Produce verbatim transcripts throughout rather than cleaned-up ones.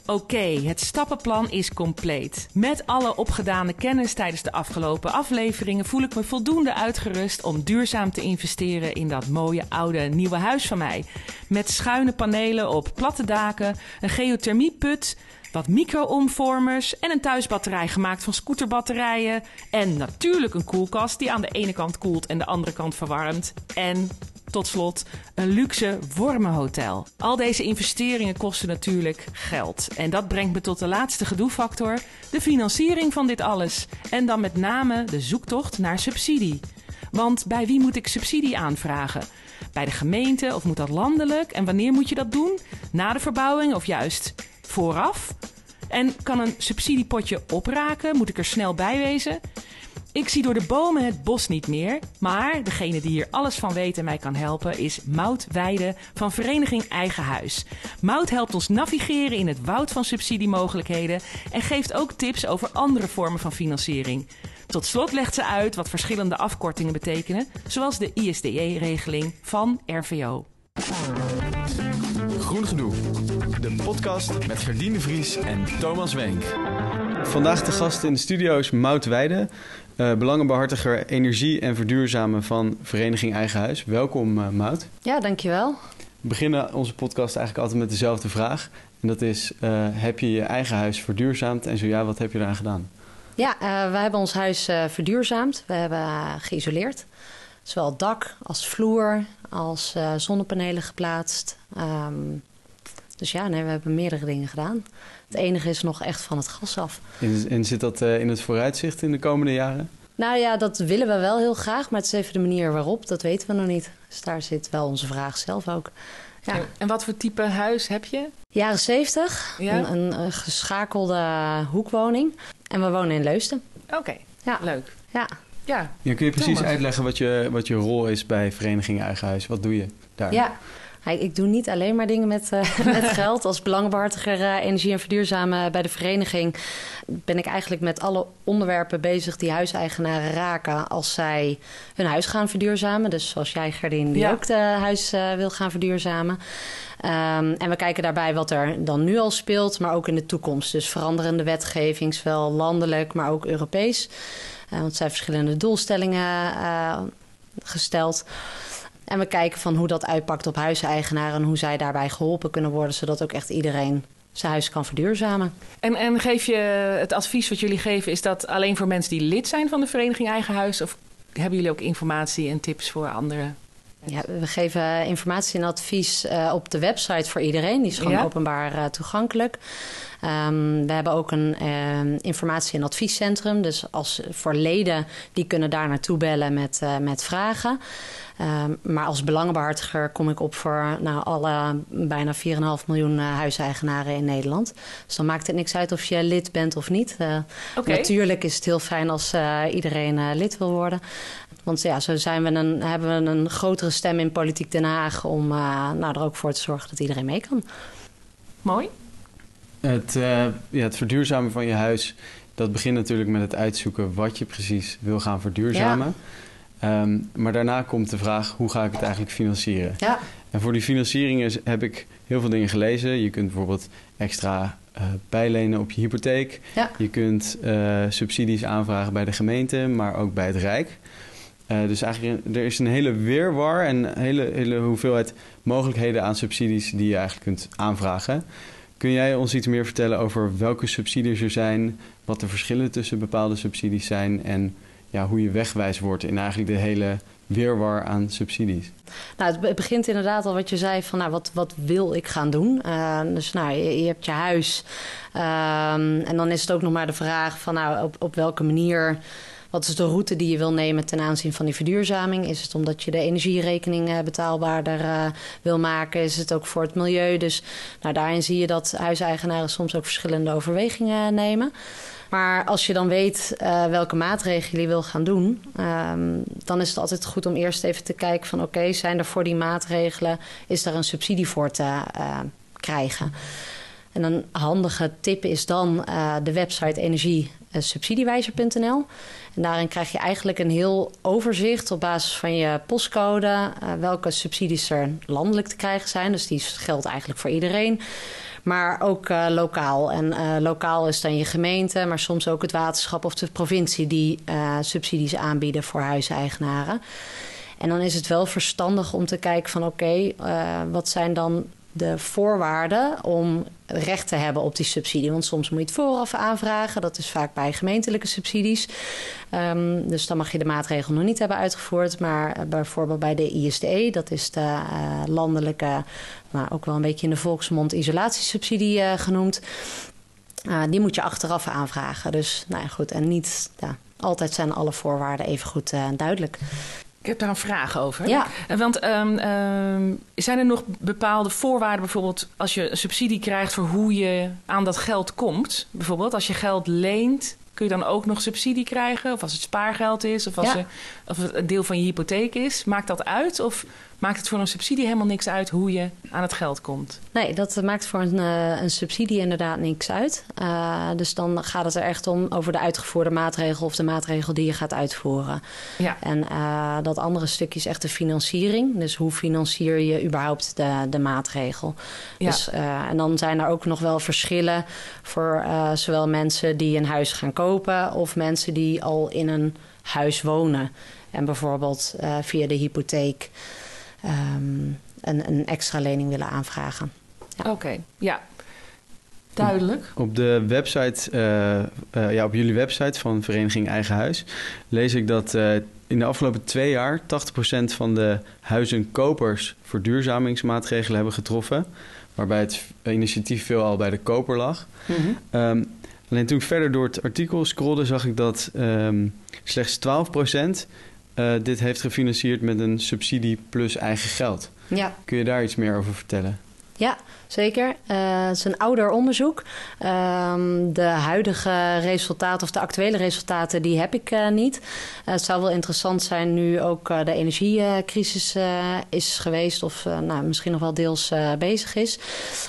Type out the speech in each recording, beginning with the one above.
Oké, okay, het stappenplan is compleet. Met alle opgedane kennis tijdens de afgelopen afleveringen voel ik me voldoende uitgerust om duurzaam te investeren in dat mooie oude nieuwe huis van mij. Met schuine panelen op platte daken, een geothermieput, wat micro-omvormers en een thuisbatterij gemaakt van scooterbatterijen. En natuurlijk een koelkast die aan de ene kant koelt en de andere kant verwarmt. En tot slot een luxe wormenhotel. Al deze investeringen kosten natuurlijk geld. En dat brengt me tot de laatste gedoefactor, de financiering van dit alles. En dan met name de zoektocht naar subsidie. Want bij wie moet ik subsidie aanvragen? Bij de gemeente of moet dat landelijk? En wanneer moet je dat doen? Na de verbouwing of juist vooraf? En kan een subsidiepotje opraken? Moet ik er snel bij wezen? Ik zie door de bomen het bos niet meer, maar degene die hier alles van weet en mij kan helpen is Maud Weide van Vereniging Eigen Huis. Maud helpt ons navigeren in het woud van subsidiemogelijkheden en geeft ook tips over andere vormen van financiering. Tot slot legt ze uit wat verschillende afkortingen betekenen, zoals de I S D E-regeling van R V O. Groen Gedoe, de podcast met Gerdien de Vries en Thomas Wenk. Vandaag de gast in de studio is Maud Weide, uh, belangenbehartiger energie en verduurzamen van Vereniging Eigen Huis. Welkom uh, Maud. Ja, dankjewel. We beginnen onze podcast eigenlijk altijd met dezelfde vraag. En dat is, uh, heb je je eigen huis verduurzaamd? En zo ja, wat heb je eraan gedaan? Ja, uh, we hebben ons huis uh, verduurzaamd. We hebben uh, geïsoleerd. Zowel dak als vloer, als uh, zonnepanelen geplaatst. Um, dus ja, nee, we hebben meerdere dingen gedaan. Het enige is nog echt van het gas af. En, en zit dat uh, in het vooruitzicht in de komende jaren? Nou ja, dat willen we wel heel graag. Maar het is even de manier waarop, dat weten we nog niet. Dus daar zit wel onze vraag zelf ook. Ja. En wat voor type huis heb je? Jaren zeventig, ja? een, een, een geschakelde hoekwoning. En we wonen in Leusden. Oké, okay. Ja. Leuk. Ja. Ja. Ja, kun je precies Thomas. uitleggen wat je, wat je rol is bij Vereniging Eigen Huis? Wat doe je daar? Ja, ik doe niet alleen maar dingen met, uh, met geld. Als belangenbehartiger uh, energie en verduurzamen bij de vereniging ben ik eigenlijk met alle onderwerpen bezig die huiseigenaren raken als zij hun huis gaan verduurzamen. Dus zoals jij, Gerdien, die ja. ook het huis uh, wil gaan verduurzamen. Um, en we kijken daarbij wat er dan nu al speelt, maar ook in de toekomst. Dus veranderende wetgeving, zowel landelijk, maar ook Europees. Uh, want er zijn verschillende doelstellingen uh, gesteld. En we kijken van hoe dat uitpakt op huiseigenaren en hoe zij daarbij geholpen kunnen worden, zodat ook echt iedereen zijn huis kan verduurzamen. En, en geef je het advies wat jullie geven, is dat alleen voor mensen die lid zijn van de Vereniging Eigen Huis? Of hebben jullie ook informatie en tips voor anderen? Ja, we geven informatie en advies uh, op de website voor iedereen. Die is gewoon ja. openbaar uh, toegankelijk. Um, we hebben ook een uh, informatie- en adviescentrum. Dus als, voor leden, die kunnen daar naartoe bellen met, uh, met vragen. Um, maar als belangenbehartiger kom ik op voor nou, alle bijna vier komma vijf miljoen uh, huiseigenaren in Nederland. Dus dan maakt het niks uit of je lid bent of niet. Uh, okay. Natuurlijk is het heel fijn als uh, iedereen uh, lid wil worden. Want ja, zo zijn we een, hebben we een grotere stem in Politiek Den Haag om uh, nou, er ook voor te zorgen dat iedereen mee kan. Mooi. Het, uh, ja, het verduurzamen van je huis, dat begint natuurlijk met het uitzoeken wat je precies wil gaan verduurzamen. Ja. Um, maar daarna komt de vraag, hoe ga ik het eigenlijk financieren? Ja. En voor die financieringen heb ik heel veel dingen gelezen. Je kunt bijvoorbeeld extra uh, bijlenen op je hypotheek. Ja. Je kunt uh, subsidies aanvragen bij de gemeente, maar ook bij het Rijk. Uh, dus eigenlijk, er is een hele wirwar en een hele, hele hoeveelheid mogelijkheden aan subsidies die je eigenlijk kunt aanvragen. Kun jij ons iets meer vertellen over welke subsidies er zijn, wat de verschillen tussen bepaalde subsidies zijn en ja, hoe je wegwijs wordt in eigenlijk de hele wirwar aan subsidies? Nou, het begint inderdaad al wat je zei van nou, wat, wat wil ik gaan doen? Uh, dus nou, je, je hebt je huis um, en dan is het ook nog maar de vraag van nou, op, op welke manier. Wat is de route die je wil nemen ten aanzien van die verduurzaming? Is het omdat je de energierekening uh, betaalbaarder uh, wil maken? Is het ook voor het milieu? Dus nou, daarin zie je dat huiseigenaren soms ook verschillende overwegingen nemen. Maar als je dan weet uh, welke maatregelen je wil gaan doen, um, dan is het altijd goed om eerst even te kijken van oké, okay, zijn er voor die maatregelen, is daar een subsidie voor te uh, krijgen? En een handige tip is dan uh, de website energie subsidiewijzer punt n l. En daarin krijg je eigenlijk een heel overzicht op basis van je postcode, uh, welke subsidies er landelijk te krijgen zijn. Dus die geldt eigenlijk voor iedereen. Maar ook uh, lokaal. En uh, lokaal is dan je gemeente, maar soms ook het waterschap of de provincie die uh, subsidies aanbieden voor huiseigenaren. En dan is het wel verstandig om te kijken van oké, okay, uh, wat zijn dan de voorwaarden om recht te hebben op die subsidie. Want soms moet je het vooraf aanvragen. Dat is vaak bij gemeentelijke subsidies. Um, dus dan mag je de maatregel nog niet hebben uitgevoerd. Maar uh, bijvoorbeeld bij de I S D E, dat is de uh, landelijke, maar ook wel een beetje in de volksmond isolatiesubsidie uh, genoemd. Uh, die moet je achteraf aanvragen. Dus nou ja, goed. En niet ja, altijd zijn alle voorwaarden even goed uh, duidelijk. Ik heb daar een vraag over. Ja. Want um, um, zijn er nog bepaalde voorwaarden, bijvoorbeeld als je een subsidie krijgt voor hoe je aan dat geld komt? Bijvoorbeeld als je geld leent, kun je dan ook nog subsidie krijgen? Of als het spaargeld is, of als ja. er, of het een deel van je hypotheek is. Maakt dat uit? Of maakt het voor een subsidie helemaal niks uit hoe je aan het geld komt? Nee, dat maakt voor een, uh, een subsidie inderdaad niks uit. Uh, dus dan gaat het er echt om over de uitgevoerde maatregel of de maatregel die je gaat uitvoeren. Ja. En uh, dat andere stukje is echt de financiering. Dus hoe financier je überhaupt de, de maatregel? Ja. Dus, uh, en dan zijn er ook nog wel verschillen voor uh, zowel mensen die een huis gaan kopen of mensen die al in een huis wonen. En bijvoorbeeld uh, via de hypotheek Um, een, een extra lening willen aanvragen. Ja. Oké, okay, ja. Duidelijk. Op de website, uh, uh, ja, op jullie website van Vereniging Eigen Huis lees ik dat uh, in de afgelopen twee jaar tachtig procent van de huizenkopers verduurzamingsmaatregelen hebben getroffen, waarbij het initiatief veelal bij de koper lag. Mm-hmm. Um, alleen toen ik verder door het artikel scrolde, zag ik dat um, slechts twaalf procent Uh, dit heeft gefinancierd met een subsidie plus eigen geld. Ja. Kun je daar iets meer over vertellen? Ja, zeker. Uh, het is een ouder onderzoek. Uh, de huidige resultaten of de actuele resultaten, die heb ik uh, niet. Uh, het zou wel interessant zijn nu ook uh, de energiecrisis uh, is geweest of uh, nou, misschien nog wel deels uh, bezig is.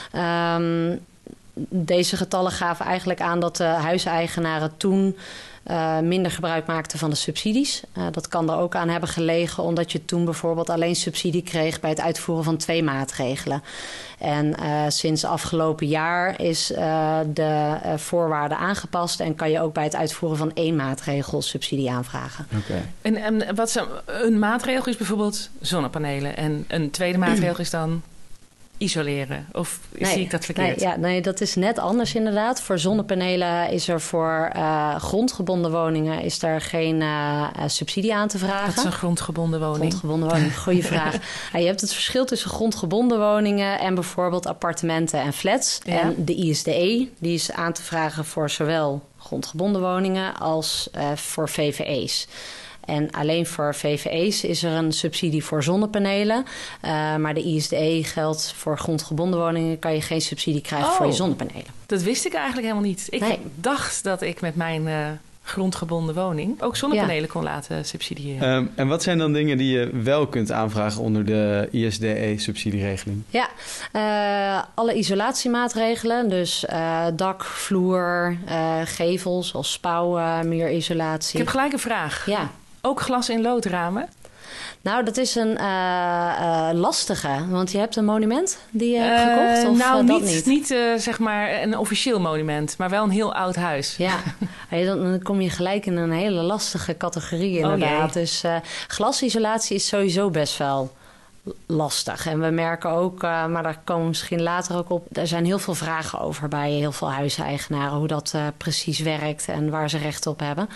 Um, deze getallen gaven eigenlijk aan dat de huiseigenaren toen Uh, minder gebruik maakten van de subsidies. Uh, dat kan er ook aan hebben gelegen omdat je toen bijvoorbeeld alleen subsidie kreeg bij het uitvoeren van twee maatregelen. En uh, sinds afgelopen jaar is uh, de uh, voorwaarden aangepast en kan je ook bij het uitvoeren van één maatregel subsidie aanvragen. Okay. En, en wat is een maatregel is bijvoorbeeld zonnepanelen en een tweede maatregel is dan isoleren? Of nee, zie ik dat verkeerd? Nee, ja, nee, dat is net anders inderdaad. Voor zonnepanelen is er voor uh, grondgebonden woningen is er geen uh, subsidie aan te vragen. Wat is een grondgebonden woning? Grondgebonden woning, goede vraag. Ja, je hebt het verschil tussen grondgebonden woningen en bijvoorbeeld appartementen en flats. Ja. En de I S D E, die is aan te vragen voor zowel grondgebonden woningen als uh, voor V V E's. En alleen voor V V E's is er een subsidie voor zonnepanelen. Uh, maar de I S D E geldt voor grondgebonden woningen. Kan je geen subsidie krijgen oh, voor je zonnepanelen. Dat wist ik eigenlijk helemaal niet. Ik nee. dacht dat ik met mijn uh, grondgebonden woning ook zonnepanelen ja. kon laten subsidiëren. Um, en wat zijn dan dingen die je wel kunt aanvragen onder de I S D E-subsidieregeling? Ja, uh, alle isolatiemaatregelen. Dus uh, dak, vloer, uh, gevels als spouw, uh, muurisolatie. Ik heb gelijk een vraag. Ja. Ook glas- en loodramen? Nou, dat is een uh, uh, lastige. Want je hebt een monument die je hebt gekocht? Uh, of nou, uh, dat niet, niet, niet uh, zeg maar een officieel monument, maar wel een heel oud huis. Ja, dan kom je gelijk in een hele lastige categorie inderdaad. Oh, dus uh, glasisolatie is sowieso best wel lastig. En we merken ook, uh, maar daar komen we misschien later ook op, er zijn heel veel vragen over bij heel veel huiseigenaren, hoe dat uh, precies werkt en waar ze recht op hebben.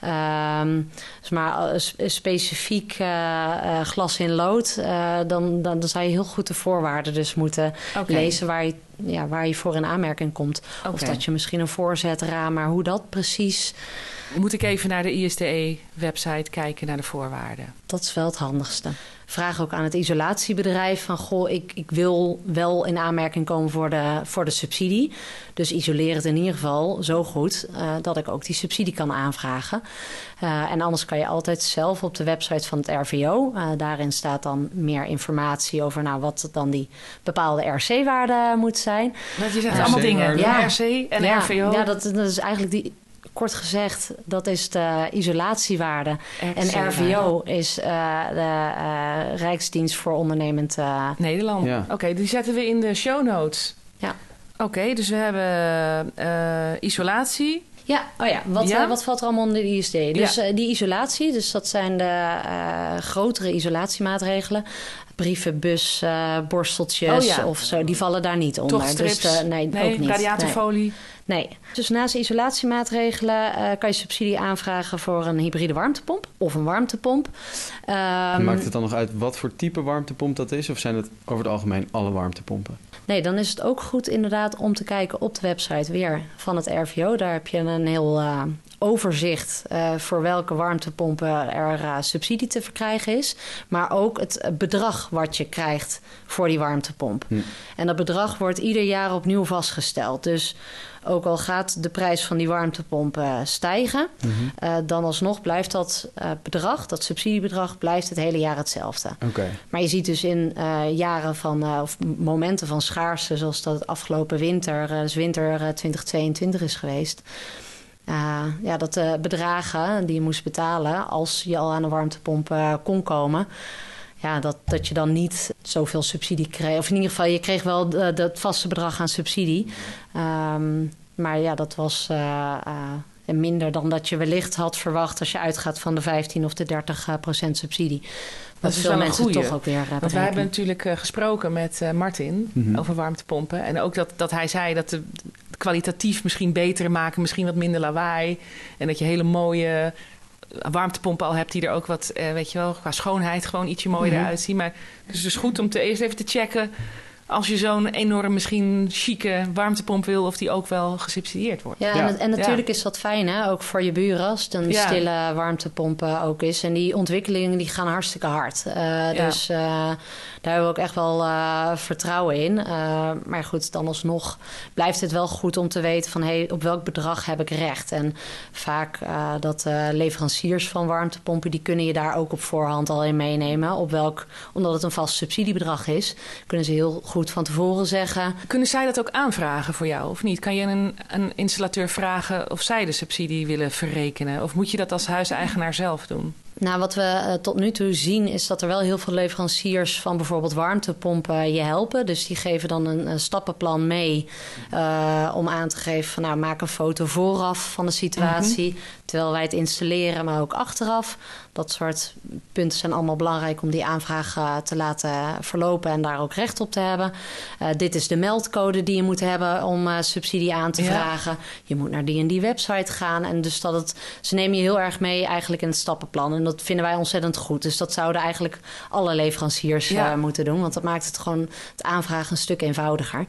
Um, dus maar uh, specifiek uh, uh, glas in lood, uh, dan, dan, dan zou je heel goed de voorwaarden dus moeten okay. lezen waar je, ja, waar je voor in aanmerking komt. Okay. Of dat je misschien een voorzetraam, maar hoe dat precies. Moet ik even naar de I S D E-website kijken naar de voorwaarden? Dat is wel het handigste. Vraag ook aan het isolatiebedrijf van, goh, ik, ik wil wel in aanmerking komen voor de, voor de subsidie. Dus isoleer het in ieder geval zo goed uh, dat ik ook die subsidie kan aanvragen. Uh, en anders kan je altijd zelf op de website van het R V O. Uh, daarin staat dan meer informatie over nou, wat dan die bepaalde R C-waarde moet zijn. Want je zegt uh, allemaal dingen, ja. R C en ja, R V O. Ja, dat, dat is eigenlijk die. Kort gezegd, dat is de isolatiewaarde. R C en R V O is uh, de uh, Rijksdienst voor Ondernemend uh, Nederland. Ja. Oké, okay, die zetten we in de show notes. Ja. Oké, okay, dus we hebben uh, isolatie. Ja, oh ja. Wat, ja? Uh, wat valt er allemaal onder de I S D? Dus ja. uh, die isolatie, dus dat zijn de uh, grotere isolatiemaatregelen. Brieven, bus, uh, borsteltjes oh ja. of zo, die vallen daar niet onder. Tochtstrips? Dus, uh, nee, nee, ook niet. Radiatorfolie? Nee. nee. Dus naast de isolatiemaatregelen uh, kan je subsidie aanvragen voor een hybride warmtepomp of een warmtepomp. Um, Maakt het dan nog uit wat voor type warmtepomp dat is? Of zijn het over het algemeen alle warmtepompen? Nee, dan is het ook goed inderdaad om te kijken op de website weer van het R V O. Daar heb je een heel uh, overzicht uh, voor welke warmtepompen er uh, subsidie te verkrijgen is. Maar ook het bedrag wat je krijgt voor die warmtepomp. Hm. En dat bedrag wordt ieder jaar opnieuw vastgesteld. Dus ook al gaat de prijs van die warmtepomp uh, stijgen, mm-hmm. uh, dan alsnog blijft dat uh, bedrag, dat subsidiebedrag, blijft het hele jaar hetzelfde. Okay. Maar je ziet dus in uh, jaren van, uh, of momenten van schaarste, zoals dat het afgelopen winter, uh, dus winter uh, twintig tweeëntwintig is geweest. Uh, ja, dat de bedragen die je moest betalen als je al aan de warmtepomp uh, kon komen, ja, dat, dat je dan niet zoveel subsidie kreeg. Of in ieder geval, je kreeg wel de, de, het vaste bedrag aan subsidie. Um, maar ja, dat was uh, uh, minder dan dat je wellicht had verwacht als je uitgaat van de vijftien of de dertig procent subsidie. Dat is veel wel mensen een goeie. toch ook weer uh, Want wij hebben natuurlijk uh, gesproken met uh, Martin mm-hmm. over warmtepompen. En ook dat, dat hij zei dat de kwalitatief misschien beter maken, misschien wat minder lawaai. En dat je hele mooie warmtepompen al hebt die er ook wat, uh, weet je wel, qua schoonheid gewoon ietsje mooier mm-hmm. eruit zien. Maar het is dus goed om te, eerst even te checken, als je zo'n enorm misschien chique warmtepomp wil, of die ook wel gesubsidieerd wordt. Ja, ja. En, en natuurlijk ja. is dat fijn, hè? Ook voor je buren, als het een ja. stille warmtepomp ook is. En die ontwikkelingen die gaan hartstikke hard. Uh, ja. Dus uh, daar hebben we ook echt wel uh, vertrouwen in. Uh, maar goed, dan alsnog blijft het wel goed om te weten van, hey, op welk bedrag heb ik recht? En vaak uh, dat uh, leveranciers van warmtepompen, die kunnen je daar ook op voorhand al in meenemen. Op welk, omdat het een vast subsidiebedrag is, kunnen ze heel goed van tevoren zeggen. Kunnen zij dat ook aanvragen voor jou of niet? Kan je een, een installateur vragen of zij de subsidie willen verrekenen? Of moet je dat als huiseigenaar zelf doen? Nou, wat we uh, tot nu toe zien is dat er wel heel veel leveranciers van bijvoorbeeld warmtepompen je helpen. Dus die geven dan een, een stappenplan mee uh, om aan te geven van, nou, maak een foto vooraf van de situatie. Mm-hmm. Terwijl wij het installeren, maar ook achteraf. Dat soort punten zijn allemaal belangrijk om die aanvraag uh, te laten verlopen en daar ook recht op te hebben. Uh, dit is de meldcode die je moet hebben om uh, subsidie aan te ja. vragen. Je moet naar die en die website gaan. En dus dat het, ze nemen je heel erg mee eigenlijk in het stappenplan. En dat vinden wij ontzettend goed. Dus dat zouden eigenlijk alle leveranciers ja. uh, moeten doen. Want dat maakt het gewoon het aanvragen een stuk eenvoudiger.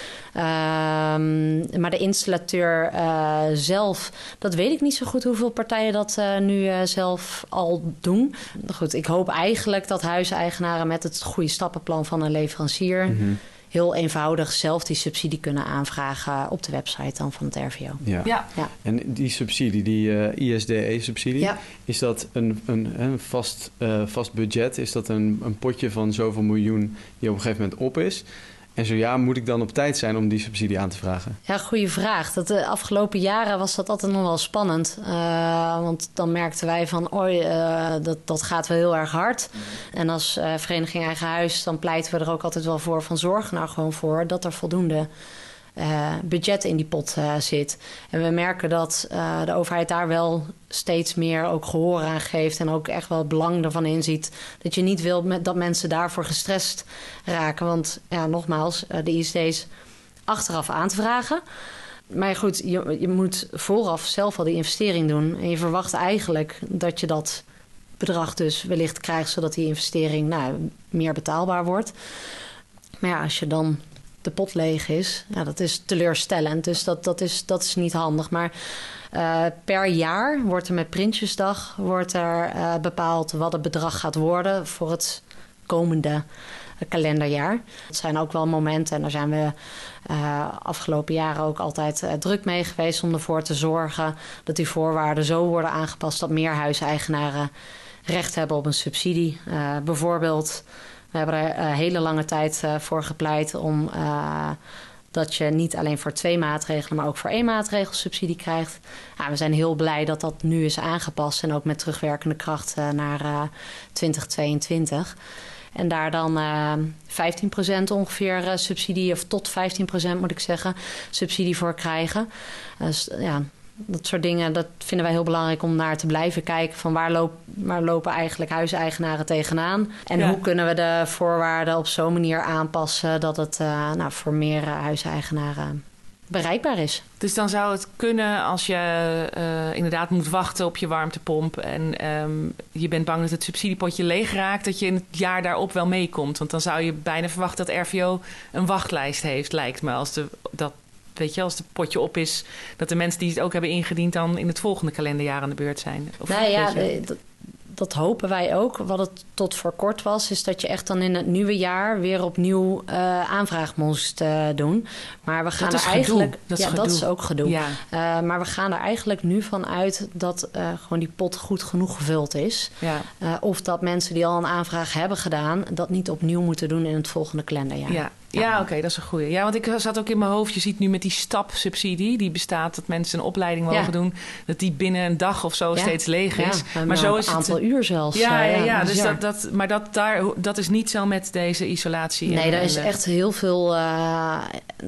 Um, maar de installateur uh, zelf, dat weet ik niet zo goed hoeveel partijen dat uh, nu uh, zelf al doen. Goed, ik hoop eigenlijk dat huiseigenaren met het goede stappenplan van een leverancier mm-hmm. heel eenvoudig zelf die subsidie kunnen aanvragen op de website dan van het R V O. Ja. Ja. Ja. En die subsidie, die uh, I S D E-subsidie, ja. is dat een, een, een vast, uh, vast budget? Is dat een, een potje van zoveel miljoen die op een gegeven moment op is? En zo ja, moet ik dan op tijd zijn om die subsidie aan te vragen? Ja, goede vraag. Dat de afgelopen jaren was dat altijd nog wel spannend. Uh, want dan merkten wij van, oi, uh, dat, dat gaat wel heel erg hard. En als uh, Vereniging Eigen Huis, dan pleiten we er ook altijd wel voor van, zorg nou gewoon voor dat er voldoende Uh, budget in die pot uh, zit. En we merken dat uh, de overheid daar wel steeds meer ook gehoor aan geeft en ook echt wel het belang ervan inziet dat je niet wil met, dat mensen daarvoor gestrest raken. Want ja, nogmaals, uh, de I S D's achteraf aan te vragen. Maar goed, je, je moet vooraf zelf al die investering doen. En je verwacht eigenlijk dat je dat bedrag dus wellicht krijgt, zodat die investering nou, meer betaalbaar wordt. Maar ja, als je dan de pot leeg is, ja, dat is teleurstellend. Dus dat, dat, is, dat is niet handig. Maar uh, per jaar wordt er met Prinsjesdag wordt er, uh, bepaald wat het bedrag gaat worden voor het komende uh, kalenderjaar. Dat zijn ook wel momenten en daar zijn we uh, afgelopen jaren ook altijd uh, druk mee geweest om ervoor te zorgen dat die voorwaarden zo worden aangepast dat meer huiseigenaren recht hebben op een subsidie. Uh, bijvoorbeeld, we hebben er uh, hele lange tijd uh, voor gepleit om uh, dat je niet alleen voor twee maatregelen, maar ook voor één maatregel subsidie krijgt. Ja, we zijn heel blij dat dat nu is aangepast en ook met terugwerkende kracht uh, naar uh, twintig tweeëntwintig. En daar dan uh, vijftien procent ongeveer uh, subsidie, of tot vijftien procent moet ik zeggen, subsidie voor krijgen. Dus ja, dat soort dingen, dat vinden wij heel belangrijk om naar te blijven kijken. Van waar, loop, waar lopen eigenlijk huiseigenaren tegenaan? En ja. hoe kunnen we de voorwaarden op zo'n manier aanpassen dat het uh, nou, voor meer uh, huiseigenaren bereikbaar is. Dus dan zou het kunnen als je uh, inderdaad moet wachten op je warmtepomp en um, je bent bang dat het subsidiepotje leeg raakt, dat je in het jaar daarop wel meekomt. Want dan zou je bijna verwachten dat R V O een wachtlijst heeft, lijkt me. Als de, dat, weet je, als het potje op is, dat de mensen die het ook hebben ingediend dan in het volgende kalenderjaar aan de beurt zijn. Of, nou ja, dat, dat hopen wij ook. Wat het tot voor kort was, is dat je echt dan in het nieuwe jaar weer opnieuw uh, aanvraag moest uh, doen. Maar we gaan dat er is eigenlijk. Gedoe. Dat ja, is dat is ook gedoe. Ja. Uh, maar we gaan er eigenlijk nu van uit dat uh, gewoon die pot goed genoeg gevuld is. Ja. Uh, of dat mensen die al een aanvraag hebben gedaan, dat niet opnieuw moeten doen in het volgende kalenderjaar. Ja. Ja, ja oké, okay, dat is een goeie. Ja, want ik zat ook in mijn hoofd, je ziet nu met die stapsubsidie, die bestaat dat mensen een opleiding mogen ja. doen, dat die binnen een dag of zo ja. steeds leeg is. Ja, maar zo is een het aantal uur zelfs. Ja, ja, ja, ja dus dat, dat, maar dat, daar, dat is niet zo met deze isolatie. Nee, en, er is en, echt heel veel. Uh,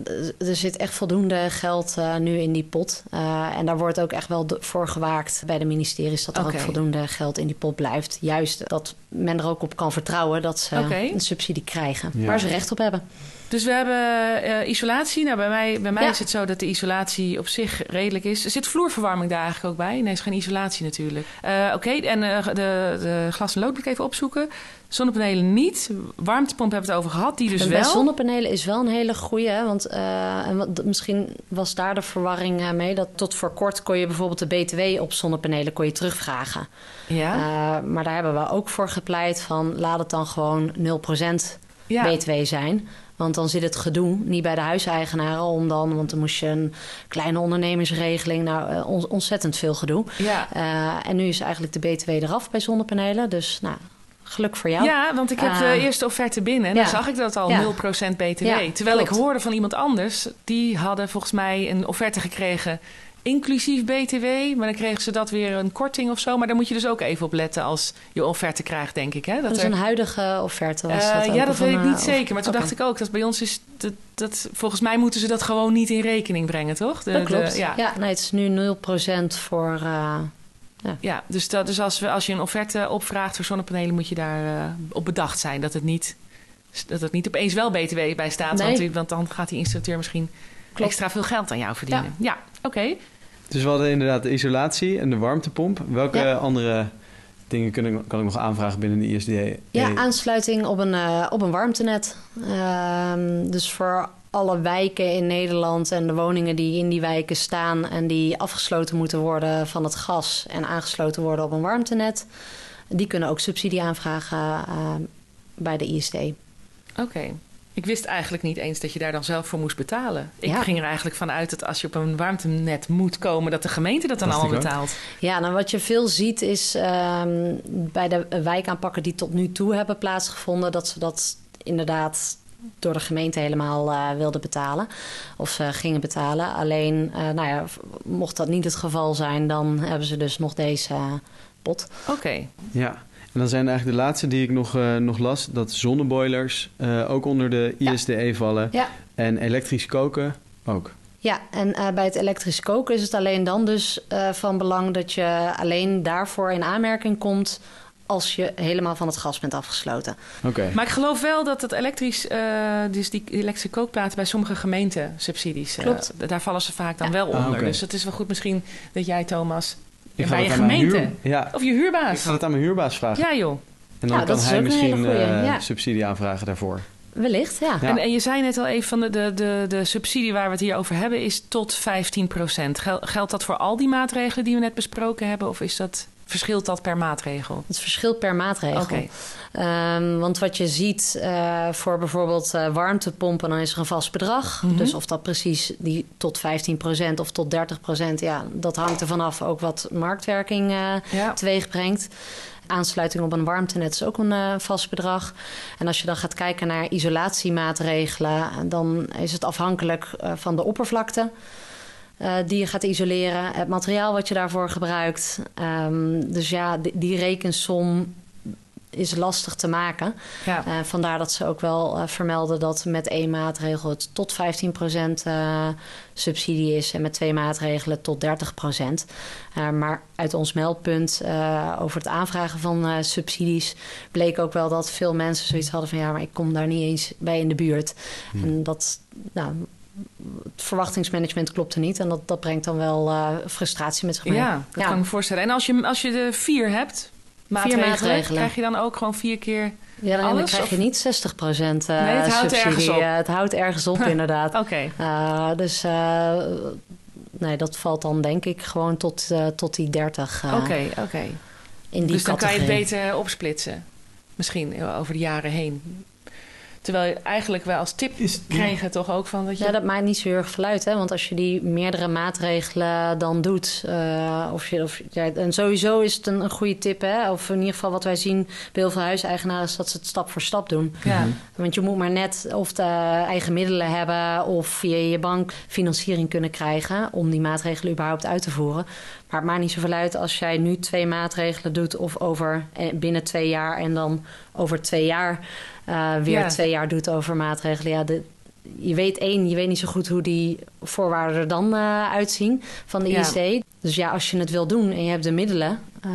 er zit echt voldoende geld uh, nu in die pot. Uh, en daar wordt ook echt wel voor gewaakt bij de ministeries dat er okay. ook voldoende geld in die pot blijft. Juist dat men er ook op kan vertrouwen dat ze okay. een subsidie krijgen ja. waar ze recht op hebben. Dus we hebben uh, isolatie. Nou, bij mij, bij mij ja. is het zo dat de isolatie op zich redelijk is. Er zit vloerverwarming daar eigenlijk ook bij? Nee, het is geen isolatie natuurlijk. Uh, Oké, okay. en uh, de, de glas en lood moet ik even opzoeken. Zonnepanelen niet. Warmtepomp hebben we het over gehad, die dus en wel. Bij zonnepanelen is wel een hele goeie. Hè? Want uh, en wat, misschien was daar de verwarring uh, mee. Dat tot voor kort kon je bijvoorbeeld de B T W op zonnepanelen kon je terugvragen. Ja. Uh, maar daar hebben we ook voor gepleit van laat het dan gewoon nul procent ja. B T W zijn. Want dan zit het gedoe niet bij de huiseigenaren om dan... want dan moest je een kleine ondernemersregeling... nou, uh, on- ontzettend veel gedoe. Ja. Uh, en nu is eigenlijk de B T W eraf bij zonnepanelen. Dus nou, geluk voor jou. Ja, want ik heb uh, de eerste offerte binnen... en ja. dan zag ik dat al ja. nul procent B T W. Ja, terwijl klopt. Ik hoorde van iemand anders... die hadden volgens mij een offerte gekregen... inclusief B T W, maar dan kregen ze dat weer een korting of zo. Maar daar moet je dus ook even op letten als je offerte krijgt, denk ik. Hè? Dat, dat is er... een huidige offerte. Was uh, dat ja, dat weet ik niet uh, zeker. Maar toen okay. dacht ik ook, dat bij ons is... Dat, dat, volgens mij moeten ze dat gewoon niet in rekening brengen, toch? De, dat klopt. De, ja. ja, nee, het is nu nul procent voor... Uh, ja. ja, dus, dat, dus als, we, als je een offerte opvraagt voor zonnepanelen... moet je daar uh, op bedacht zijn dat het niet... dat het niet opeens wel B T W bij staat. Nee. Want, want dan gaat die installateur misschien klopt. extra veel geld aan jou verdienen. Ja, ja oké. Okay. Dus we hadden inderdaad de isolatie en de warmtepomp. Welke ja. andere dingen kunnen, kan ik nog aanvragen binnen de I S D E? Ja, aansluiting op een, uh, op een warmtenet. Uh, dus voor alle wijken in Nederland en de woningen die in die wijken staan... en die afgesloten moeten worden van het gas en aangesloten worden op een warmtenet... die kunnen ook subsidie aanvragen uh, bij de I S D E. Oké. Okay. Ik wist eigenlijk niet eens dat je daar dan zelf voor moest betalen. Ik ja. ging er eigenlijk van uit dat als je op een warmtenet moet komen... dat de gemeente dat dan dat allemaal betaalt. Ja, nou wat je veel ziet is um, bij de wijkaanpakken die tot nu toe hebben plaatsgevonden... dat ze dat inderdaad door de gemeente helemaal uh, wilden betalen. Of ze gingen betalen. Alleen, uh, nou ja, mocht dat niet het geval zijn... dan hebben ze dus nog deze uh, pot. Oké. Okay. Ja. En dan zijn eigenlijk de laatste die ik nog, uh, nog las... dat zonneboilers uh, ook onder de I S D E ja. vallen. Ja. En elektrisch koken ook. Ja, en uh, bij het elektrisch koken is het alleen dan dus uh, van belang... dat je alleen daarvoor in aanmerking komt... als je helemaal van het gas bent afgesloten. Okay. Maar ik geloof wel dat het elektrisch... Uh, dus die elektrische kookplaten bij sommige gemeenten subsidies... Klopt. Uh, daar vallen ze vaak dan ja. wel onder. Ah, okay. Dus het is wel goed misschien dat jij, Thomas... Ik bij je gemeente. Huur... Ja. Of je huurbaas. Ik ga het aan mijn huurbaas vragen. Ja, joh. En dan ja, kan hij misschien uh, ja. subsidie aanvragen daarvoor. Wellicht, ja. ja. En, en je zei net al even van de, de, de, de subsidie waar we het hier over hebben... is tot vijftien procent. Gel, geldt dat voor al die maatregelen die we net besproken hebben? Of is dat, verschilt dat per maatregel? Het verschilt per maatregel. Okay. Um, want wat je ziet uh, voor bijvoorbeeld uh, warmtepompen... dan is er een vast bedrag. Mm-hmm. Dus of dat precies die tot vijftien procent of tot dertig procent... ja, dat hangt er vanaf ook wat marktwerking uh, ja. teweeg brengt. Aansluiting op een warmtenet is ook een uh, vast bedrag. En als je dan gaat kijken naar isolatiemaatregelen... dan is het afhankelijk uh, van de oppervlakte... Uh, die je gaat isoleren, het materiaal wat je daarvoor gebruikt. Um, dus ja, die, die rekensom is lastig te maken. Ja. Uh, vandaar dat ze ook wel uh, vermelden dat met één maatregel het tot vijftien procent uh, subsidie is en met twee maatregelen tot dertig procent. Uh, maar uit ons meldpunt uh, over het aanvragen van uh, subsidies bleek ook wel dat veel mensen zoiets hadden van ja, maar ik kom daar niet eens bij in de buurt. Hmm. En dat, nou, het verwachtingsmanagement klopte niet en dat, dat brengt dan wel uh, frustratie met zich mee. Ja, dat ja. kan ik me voorstellen. En als je, als je de vier hebt, maatregelen, vier maatregelen, krijg je dan ook gewoon vier keer ja, dan alles? krijg of? je niet zestig procent uh, nee, het houdt subsidie. Ergens op. Uh, het houdt ergens op, inderdaad. Oké. Okay. Uh, dus uh, nee, dat valt dan denk ik gewoon tot, uh, tot die dertig. Oké, uh, oké. Okay, okay. Dus dan kan je het beter opsplitsen. Misschien over de jaren heen. Terwijl je eigenlijk wel als tip is, kregen ja. toch ook van dat je... Ja, dat maakt niet zo heel erg veel uit, hè? Want als je die meerdere maatregelen dan doet... Uh, of je, of, ja, en sowieso is het een, een goede tip, hè? Of in ieder geval wat wij zien bij heel veel huiseigenaren... is dat ze het stap voor stap doen. Ja. Want je moet maar net of de eigen middelen hebben... of via je bank financiering kunnen krijgen... om die maatregelen überhaupt uit te voeren. Maar het maakt niet zoveel uit als jij nu twee maatregelen doet... of over binnen twee jaar en dan over twee jaar... Uh, weer ja. twee jaar doet over maatregelen. Ja, de, je weet één, je weet niet zo goed hoe die voorwaarden er dan uh, uitzien van de I S D. Ja. Dus ja, als je het wil doen en je hebt de middelen, uh,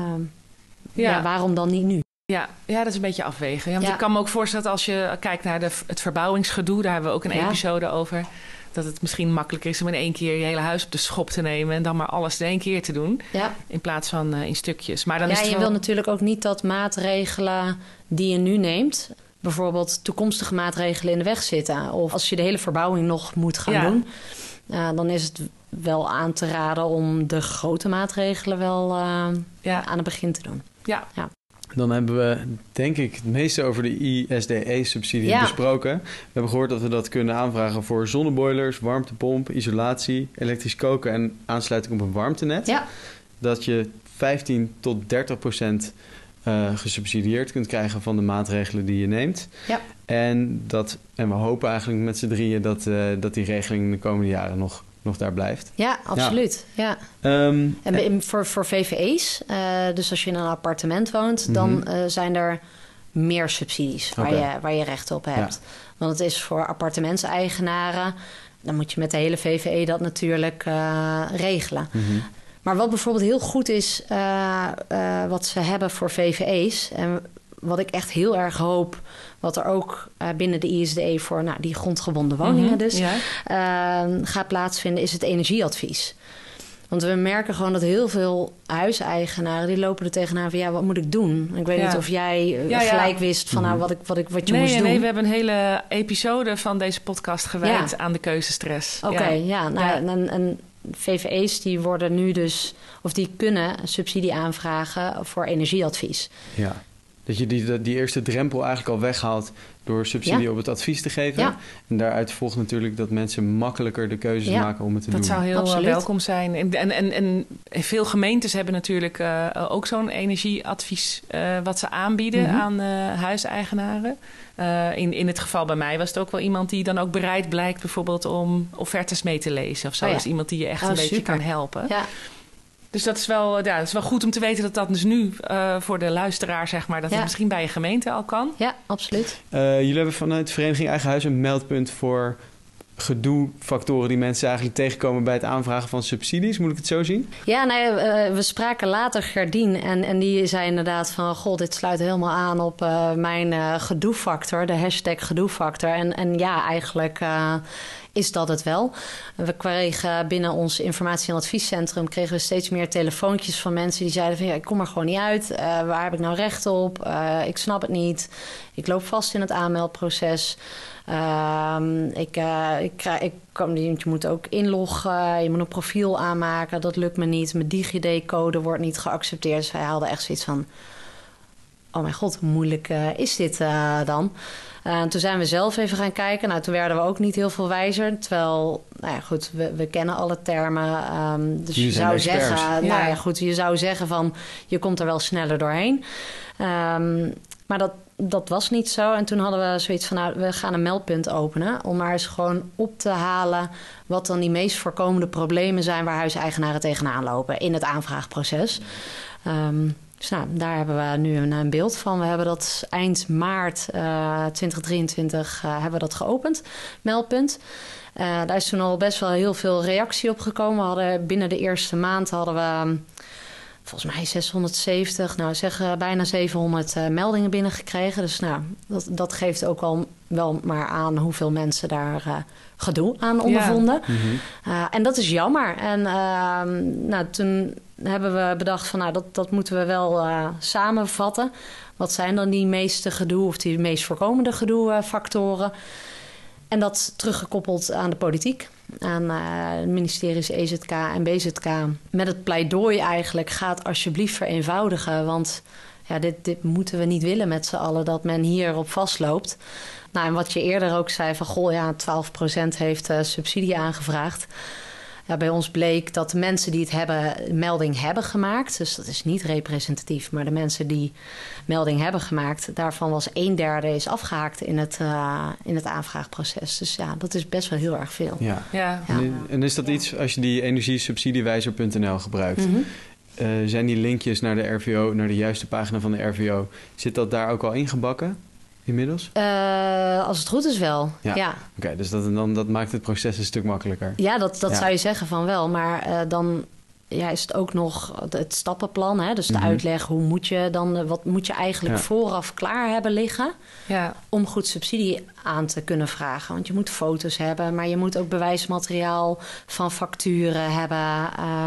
ja. ja, waarom dan niet nu? Ja, ja, dat is een beetje afwegen. Ja, want ja. ik kan me ook voorstellen dat als je kijkt naar de, het verbouwingsgedoe... daar hebben we ook een ja. episode over... dat het misschien makkelijker is om in één keer je hele huis op de schop te nemen... en dan maar alles in één keer te doen, ja. in plaats van uh, in stukjes. Maar dan ja, is het je wel... wil natuurlijk ook niet dat maatregelen die je nu neemt... bijvoorbeeld toekomstige maatregelen in de weg zitten. Of als je de hele verbouwing nog moet gaan ja. doen... Uh, dan is het wel aan te raden om de grote maatregelen wel uh, ja. aan het begin te doen. Ja. ja. Dan hebben we, denk ik, het meeste over de I S D E-subsidie ja. besproken. We hebben gehoord dat we dat kunnen aanvragen voor zonneboilers, warmtepomp, isolatie, elektrisch koken en aansluiting op een warmtenet. Ja. Dat je vijftien tot dertig procent uh, gesubsidieerd kunt krijgen van de maatregelen die je neemt. Ja. En, dat, en we hopen eigenlijk met z'n drieën dat, uh, dat die regeling de komende jaren nog... nog daar blijft. Ja, absoluut. Ja. Ja. Um, en bij, voor, voor V V E's, uh, dus als je in een appartement woont... Mm-hmm. dan uh, zijn er meer subsidies waar, okay. je, waar je recht op hebt. Ja. Want het is voor appartementseigenaren... dan moet je met de hele V V E dat natuurlijk uh, regelen. Mm-hmm. Maar wat bijvoorbeeld heel goed is... Uh, uh, wat ze hebben voor V V E's... en wat ik echt heel erg hoop... wat er ook uh, binnen de I S D E voor nou, die grondgebonden woningen mm-hmm, dus... Ja. Uh, gaat plaatsvinden, is het energieadvies. Want we merken gewoon dat heel veel huiseigenaren... die lopen er tegenaan van, ja, wat moet ik doen? Ik weet ja. niet of jij uh, ja, gelijk ja. wist van nou, wat, ik, wat, ik, wat je nee, moest nee, doen. Nee, we hebben een hele episode van deze podcast gewijd ja. aan de keuzestress. Oké, okay, ja. ja, nou, ja. En, en V V E's die worden nu dus... of die kunnen subsidie aanvragen voor energieadvies. Ja. Dat je die, die eerste drempel eigenlijk al weghaalt door subsidie ja. op het advies te geven. Ja. En daaruit volgt natuurlijk dat mensen makkelijker de keuzes ja. maken om het te dat doen. Dat zou heel Absoluut. welkom zijn. En, en, en, en veel gemeentes hebben natuurlijk uh, ook zo'n energieadvies uh, wat ze aanbieden mm-hmm. aan uh, huiseigenaren. Uh, in, in het geval bij mij was het ook wel iemand die dan ook bereid blijkt bijvoorbeeld om offertes mee te lezen of zo. Oh ja. Dus iemand die je echt oh, een beetje super. kan helpen. Ja. Dus dat is, wel, ja, dat is wel goed om te weten dat dat dus nu uh, voor de luisteraar, zeg maar, dat ja. het misschien bij je gemeente al kan. Ja, absoluut. Uh, jullie hebben vanuit de Vereniging Eigen Huis een meldpunt voor gedoefactoren die mensen eigenlijk tegenkomen bij het aanvragen van subsidies. Moet ik het zo zien? Ja, nee, uh, we spraken later Gerdien en, en die zei inderdaad van... god, dit sluit helemaal aan op uh, mijn uh, gedoefactor, de hashtag gedoefactor. En, en ja, eigenlijk... Uh, is dat het wel. We kregen binnen ons informatie- en adviescentrum... kregen we steeds meer telefoontjes van mensen die zeiden van... ja, ik kom er gewoon niet uit. Uh, waar heb ik nou recht op? Uh, ik snap het niet. Ik loop vast in het aanmeldproces. Uh, ik, uh, ik, krijg, ik kan, je moet ook inloggen. Je moet een profiel aanmaken. Dat lukt me niet. Mijn DigiD-code wordt niet geaccepteerd. Dus wij hadden echt zoiets van... oh mijn god, hoe moeilijk uh, is dit uh, dan? Uh, toen zijn we zelf even gaan kijken. Nou, toen werden we ook niet heel veel wijzer. Terwijl, nou ja, goed, we, we kennen alle termen. Um, dus Jullie je zou experts. zeggen, Ja. nou ja, goed, je zou zeggen van, je komt er wel sneller doorheen. Um, maar dat, dat was niet zo. En toen hadden we zoiets van, nou, we gaan een meldpunt openen om maar eens gewoon op te halen wat dan die meest voorkomende problemen zijn waar huiseigenaren tegenaan lopen in het aanvraagproces. Um, Dus nou, daar hebben we nu een, een beeld van. We hebben dat eind maart uh, twintig drieëntwintig uh, hebben we dat geopend, meldpunt. Uh, daar is toen al best wel heel veel reactie op gekomen. We hadden binnen de eerste maand hadden we volgens mij zeshonderdzeventig, nou zeg uh, bijna zevenhonderd uh, meldingen binnengekregen. Dus nou, dat, dat geeft ook wel, wel maar aan hoeveel mensen daar uh, gedoe aan ondervonden. Ja. Mm-hmm. Uh, en dat is jammer. En uh, nou, toen hebben we bedacht van nou, dat, dat moeten we wel uh, samenvatten. Wat zijn dan die meeste gedoe of die meest voorkomende gedoe-factoren? En dat teruggekoppeld aan de politiek, aan uh, de ministeries E Z K en B Z K. Met het pleidooi eigenlijk, gaat alsjeblieft vereenvoudigen. Want ja, dit, dit moeten we niet willen met z'n allen, dat men hierop vastloopt. Nou, en wat je eerder ook zei van, goh, ja, twaalf procent heeft uh, subsidie aangevraagd. Ja, bij ons bleek dat de mensen die het hebben, melding hebben gemaakt. Dus dat is niet representatief. Maar de mensen die melding hebben gemaakt, daarvan was een derde is afgehaakt in het, uh, in het aanvraagproces. Dus ja, dat is best wel heel erg veel. Ja. Ja. Ja. En, en is dat iets, als je die energiesubsidiewijzer punt n l gebruikt, mm-hmm. uh, zijn die linkjes naar de R V O, naar de juiste pagina van de R V O, zit dat daar ook al ingebakken? Inmiddels? Uh, als het goed is wel, ja. ja. Oké, okay, dus dat, dan, dat maakt het proces een stuk makkelijker. Ja, dat, dat ja. zou je zeggen van wel. Maar uh, dan ja, is het ook nog het stappenplan. Hè? Dus de mm-hmm. uitleg, hoe moet je dan, wat moet je eigenlijk ja. vooraf klaar hebben liggen... Ja. om goed subsidie aan te kunnen vragen. Want je moet foto's hebben, maar je moet ook bewijsmateriaal van facturen hebben... Uh,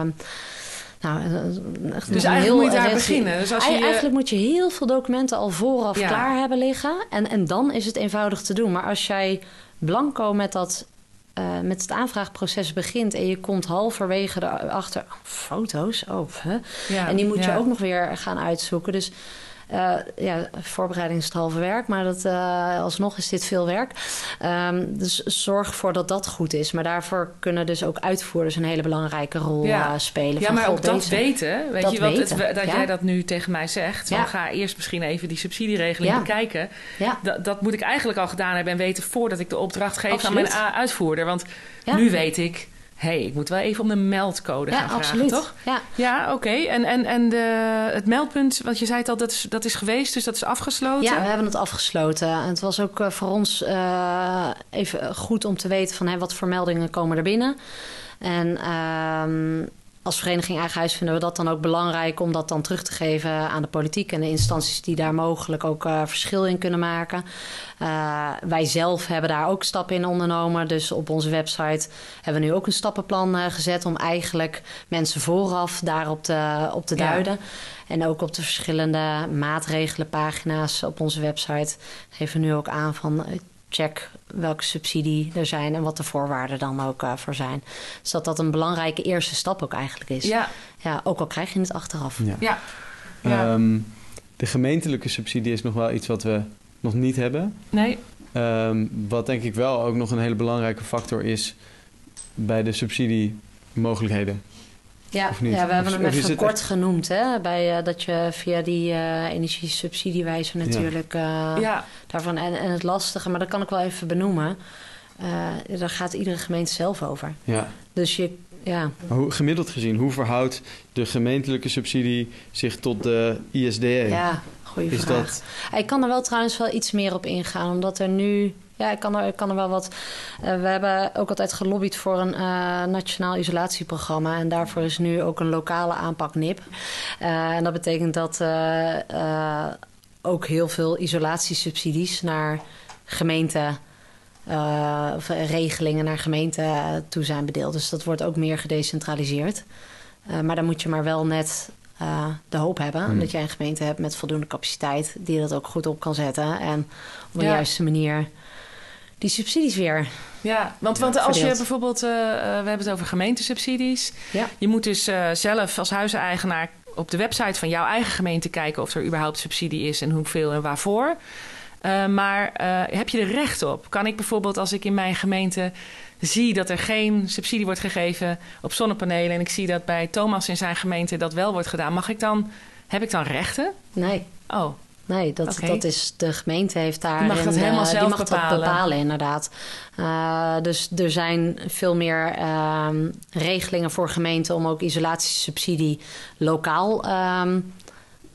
Nou, echt dus eigenlijk heel moet je daar recht... beginnen. Dus als je eigenlijk moet je heel veel documenten al vooraf ja. klaar hebben liggen. En, en dan is het eenvoudig te doen. Maar als jij blanco met, dat, uh, met het aanvraagproces begint... en je komt halverwege erachter... Oh, foto's, oh, huh? ja. En die moet ja. je ook nog weer gaan uitzoeken. Dus uh, ja, voorbereiding is het halve werk. Maar dat, uh, alsnog is dit veel werk. Um, dus zorg ervoor dat dat goed is. Maar daarvoor kunnen dus ook uitvoerders een hele belangrijke rol ja. uh, spelen. Ja, van, maar ook deze, dat weten. Weet dat je, want weten. Het, dat ja. jij dat nu tegen mij zegt. Ja. Van, ga eerst misschien even die subsidieregeling ja. bekijken. Ja. Dat, dat moet ik eigenlijk al gedaan hebben en weten voordat ik de opdracht geef absoluut. aan mijn uitvoerder. Want ja. nu weet ik... hé, hey, ik moet wel even om de meldcode ja, gaan vragen, absoluut. toch? Ja, ja oké. Okay. En, en, en de, het meldpunt, wat je zei al, dat is, dat is geweest, dus dat is afgesloten? Ja, we hebben het afgesloten. En het was ook uh, voor ons uh, even goed om te weten van... Hey, wat voor meldingen komen er binnen. En uh, als Vereniging Eigen Huis vinden we dat dan ook belangrijk... om dat dan terug te geven aan de politiek... en de instanties die daar mogelijk ook uh, verschil in kunnen maken. Uh, wij zelf hebben daar ook stappen in ondernomen. Dus op onze website hebben we nu ook een stappenplan uh, gezet... om eigenlijk mensen vooraf daarop te, op te duiden. Ja. En ook op de verschillende maatregelenpagina's op onze website... geven we nu ook aan van... check welke subsidie er zijn en wat de voorwaarden dan ook uh, voor zijn. Dus dat dat een belangrijke eerste stap ook eigenlijk is. Ja. Ja, ook al krijg je het achteraf. Ja. Ja. Ja. Um, de gemeentelijke subsidie is nog wel iets wat we nog niet hebben. Nee. Um, wat denk ik wel ook nog een hele belangrijke factor is... bij de subsidiemogelijkheden. Ja, ja, we hebben hem even kort echt... genoemd. Hè? Bij, uh, dat je via die uh, energiesubsidiewijzer natuurlijk... Ja. Uh, ja. daarvan en, en het lastige, maar dat kan ik wel even benoemen. Uh, daar gaat iedere gemeente zelf over. Ja. Dus je... Ja. Hoe, gemiddeld gezien, hoe verhoudt de gemeentelijke subsidie zich tot de I S D E? Ja, goede vraag. Dat... Ik kan er wel trouwens wel iets meer op ingaan, omdat er nu... Ja, ik kan er, ik kan er wel wat... Uh, we hebben ook altijd gelobbyd voor een uh, nationaal isolatieprogramma. En daarvoor is nu ook een lokale aanpak N I P. Uh, en dat betekent dat uh, uh, ook heel veel isolatiesubsidies naar gemeenten... Uh, of regelingen naar gemeenten toe zijn bedeeld. Dus dat wordt ook meer gedecentraliseerd. Uh, maar dan moet je maar wel net uh, de hoop hebben... Hmm. dat jij een gemeente hebt met voldoende capaciteit... die dat ook goed op kan zetten. En op de ja. juiste manier... die subsidies weer. Ja, want, want als je bijvoorbeeld... Uh, we hebben het over gemeentesubsidies. Ja. Je moet dus uh, zelf als huizeneigenaar... op de website van jouw eigen gemeente kijken... of er überhaupt subsidie is en hoeveel en waarvoor... Uh, maar uh, heb je er recht op? Kan ik bijvoorbeeld als ik in mijn gemeente zie dat er geen subsidie wordt gegeven op zonnepanelen... en ik zie dat bij Thomas in zijn gemeente dat wel wordt gedaan... mag ik dan, heb ik dan rechten? Nee. Oh. Nee, dat, okay. dat is, de gemeente heeft daar... Die mag dat helemaal uh, zelf die mag bepalen. Dat bepalen, inderdaad. Uh, dus er zijn veel meer uh, regelingen voor gemeenten... om ook isolatiesubsidie lokaal... Um,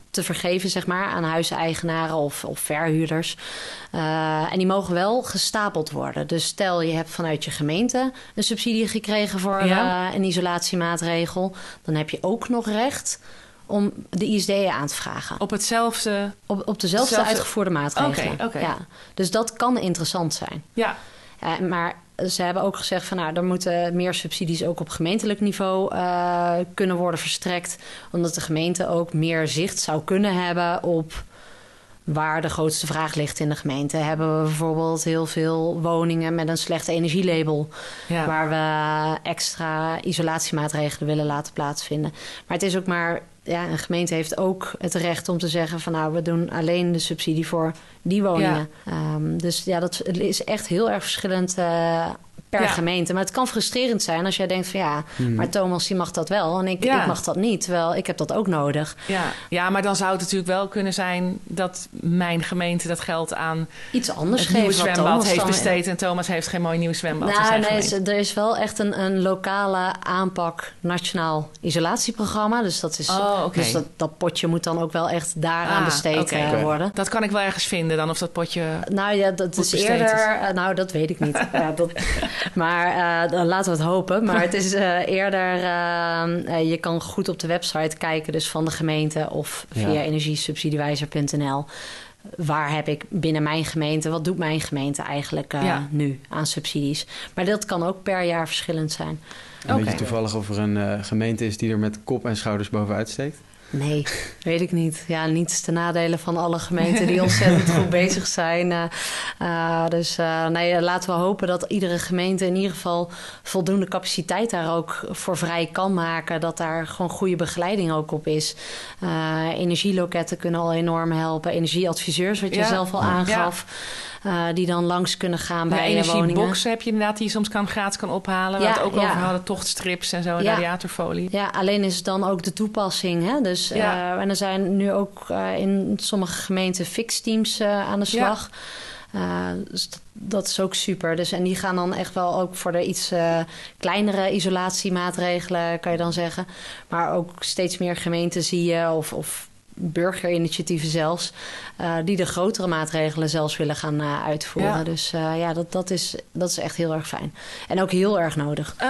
te vergeven, zeg maar, aan huiseigenaren of, of verhuurders. Uh, en die mogen wel gestapeld worden. Dus stel je hebt vanuit je gemeente een subsidie gekregen voor ja. uh, een isolatiemaatregel, dan heb je ook nog recht om de I S D aan te vragen. Op hetzelfde... Op, op dezelfde zelfde... uitgevoerde maatregelen. Okay, okay. Ja. Dus dat kan interessant zijn. Ja. Uh, maar ze hebben ook gezegd van nou, er moeten meer subsidies ook op gemeentelijk niveau uh, kunnen worden verstrekt. Omdat de gemeente ook meer zicht zou kunnen hebben op waar de grootste vraag ligt in de gemeente. Hebben we bijvoorbeeld heel veel woningen met een slecht energielabel, ja. waar we extra isolatiemaatregelen willen laten plaatsvinden. Maar het is ook maar, ja, een gemeente heeft ook het recht om te zeggen van nou, we doen alleen de subsidie voor die woningen. Ja. Um, dus ja, dat is echt heel erg verschillend uh, per ja. gemeente. Maar het kan frustrerend zijn als jij denkt van ja, hmm. maar Thomas die mag dat wel en ik, ja. ik mag dat niet. Terwijl ik heb dat ook nodig. Ja. ja, maar dan zou het natuurlijk wel kunnen zijn dat mijn gemeente dat geld aan iets anders het nieuwe geeft, zwembad heeft besteed en Thomas heeft geen mooi nieuw zwembad. Nou, nee, is, er is wel echt een, een lokale aanpak nationaal isolatieprogramma. Dus dat is oh, okay. dus dat, dat potje moet dan ook wel echt daaraan ah, besteed okay. uh, worden. Dat kan ik wel ergens vinden dan of dat potje. Nou ja, dat is eerder. Uh, nou, dat weet ik niet. ja, dat, maar uh, dan laten we het hopen. Maar het is uh, eerder. Uh, uh, je kan goed op de website kijken, dus van de gemeente of via ja. energiesubsidiewijzer punt n l. Waar heb ik binnen mijn gemeente, wat doet mijn gemeente eigenlijk uh, ja. nu aan subsidies? Maar dat kan ook per jaar verschillend zijn. En weet okay. je toevallig of er een uh, gemeente is die er met kop en schouders bovenuit steekt? Nee, weet ik niet. Ja, niets ten nadele van alle gemeenten die ontzettend goed bezig zijn. Uh, uh, dus uh, nee, laten we hopen dat iedere gemeente in ieder geval voldoende capaciteit daar ook voor vrij kan maken. Dat daar gewoon goede begeleiding ook op is. Uh, energieloketten kunnen al enorm helpen. Energieadviseurs, wat je ja. zelf al aangaf. Ja. Uh, die dan langs kunnen gaan ja, bij woningen. Energieboxen heb je inderdaad die je soms kan, gratis kan ophalen. Ja, waar we het ook ja. over hadden, tochtstrips en zo, ja. radiatorfolie. Ja, alleen is het dan ook de toepassing. Hè? Dus, ja. uh, en er zijn nu ook uh, in sommige gemeenten fixteams uh, aan de slag. Ja. Uh, dus dat, dat is ook super. Dus, en die gaan dan echt wel ook voor de iets uh, kleinere isolatiemaatregelen, kan je dan zeggen. Maar ook steeds meer gemeenten zie je, of... of burgerinitiatieven zelfs, uh, die de grotere maatregelen zelfs willen gaan uh, uitvoeren. Ja. Dus uh, ja, dat, dat, is, dat is echt heel erg fijn. En ook heel erg nodig. Um,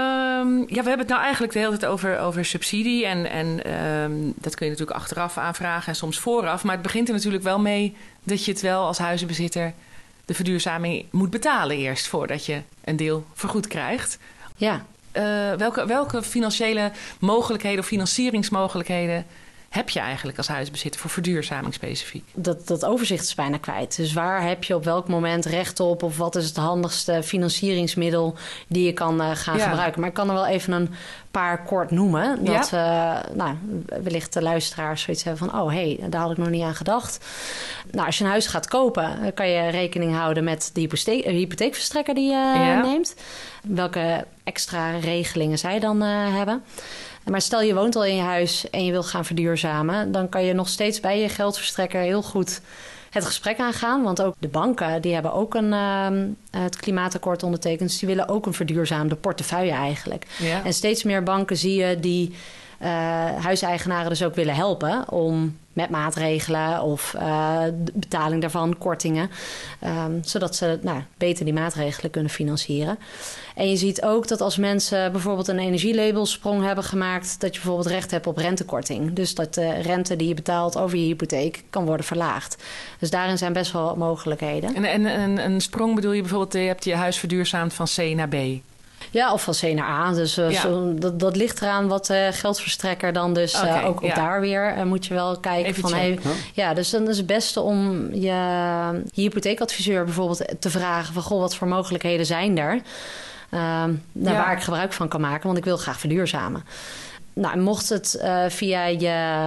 ja, we hebben het nou eigenlijk de hele tijd over, over subsidie. En, en um, dat kun je natuurlijk achteraf aanvragen en soms vooraf. Maar het begint er natuurlijk wel mee dat je het wel als huizenbezitter de verduurzaming moet betalen eerst voordat je een deel vergoed krijgt. Ja. Uh, welke, welke financiële mogelijkheden of financieringsmogelijkheden heb je eigenlijk als huisbezitter voor verduurzaming specifiek? Dat, dat overzicht is bijna kwijt. Dus waar heb je op welk moment recht op? Of wat is het handigste financieringsmiddel die je kan uh, gaan ja. gebruiken? Maar ik kan er wel even een paar kort noemen. Dat ja. uh, nou, wellicht de luisteraars zoiets hebben van... oh, hé, hey, daar had ik nog niet aan gedacht. Nou, als je een huis gaat kopen, kan je rekening houden met de hypotheek, hypotheekverstrekker die je ja. neemt. Welke extra regelingen zij dan uh, hebben. Maar stel je woont al in je huis en je wil gaan verduurzamen, dan kan je nog steeds bij je geldverstrekker heel goed het gesprek aangaan. Want ook de banken die hebben ook een, uh, het klimaatakkoord ondertekend. Dus die willen ook een verduurzaamde portefeuille eigenlijk. Ja. En steeds meer banken zie je die uh, huiseigenaren dus ook willen helpen om met maatregelen of uh, de betaling daarvan, kortingen. Um, zodat ze nou, beter die maatregelen kunnen financieren. En je ziet ook dat als mensen bijvoorbeeld een energielabelsprong hebben gemaakt, dat je bijvoorbeeld recht hebt op rentekorting. Dus dat de rente die je betaalt over je hypotheek kan worden verlaagd. Dus daarin zijn best wel mogelijkheden. En, en, en een sprong bedoel je bijvoorbeeld, je hebt je huis verduurzaamd van C naar B? Ja, of van C naar A. Dus uh, ja. zo, dat, dat ligt eraan wat de geldverstrekker dan dus okay, uh, ook, ook ja. daar weer uh, moet je wel kijken. Even van, hey, huh? Ja, dus dan is het beste om je, je hypotheekadviseur bijvoorbeeld te vragen van, goh, wat voor mogelijkheden zijn er? Uh, nou, ja. Waar ik gebruik van kan maken, want ik wil graag verduurzamen. Nou, mocht het uh, via je,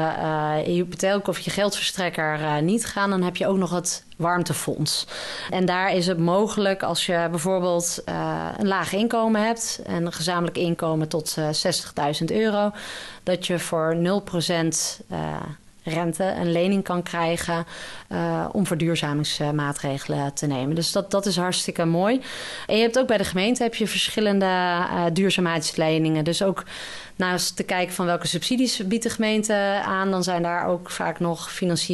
uh, je hypotheek of je geldverstrekker uh, niet gaan, dan heb je ook nog het warmtefonds. En daar is het mogelijk als je bijvoorbeeld uh, een laag inkomen hebt en een gezamenlijk inkomen tot uh, zestigduizend euro, dat je voor nul procent uh, rente, een lening kan krijgen uh, om verduurzamingsmaatregelen te nemen. Dus dat, dat is hartstikke mooi. En je hebt ook bij de gemeente heb je verschillende uh, duurzaamheidsleningen. Dus ook naast te kijken van welke subsidies biedt de gemeente aan, dan zijn daar ook vaak nog